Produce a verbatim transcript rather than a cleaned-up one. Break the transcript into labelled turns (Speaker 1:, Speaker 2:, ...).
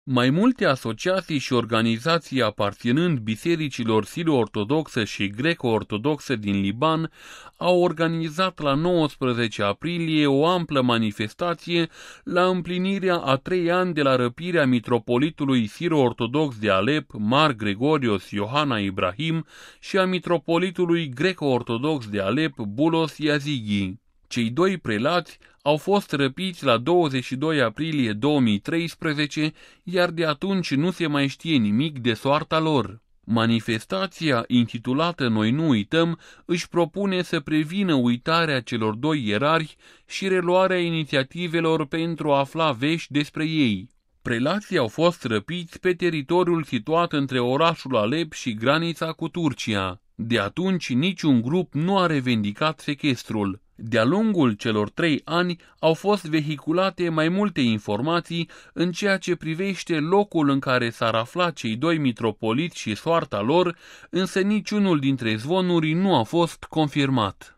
Speaker 1: Mai multe asociații și organizații aparținând bisericilor siro-ortodoxe și greco-ortodoxe din Liban au organizat la nouăsprezece aprilie o amplă manifestație la împlinirea a trei ani de la răpirea mitropolitului siro-ortodox de Alep, Mar Gregorios Iohanna Ibrahim, și a mitropolitului greco-ortodox de Alep, Bulos Yazigi. Cei doi prelați au fost răpiți la douăzeci și doi aprilie două mii treisprezece, iar de atunci nu se mai știe nimic de soarta lor. Manifestația, intitulată Noi nu uităm, își propune să prevină uitarea celor doi ierarhi și reluarea inițiativelor pentru a afla vești despre ei. Prelații au fost răpiți pe teritoriul situat între orașul Alep și granița cu Turcia. De atunci niciun grup nu a revendicat sechestrul. De-a lungul celor trei ani au fost vehiculate mai multe informații în ceea ce privește locul în care s-ar afla cei doi mitropoliți și soarta lor, însă niciunul dintre zvonuri nu a fost confirmat.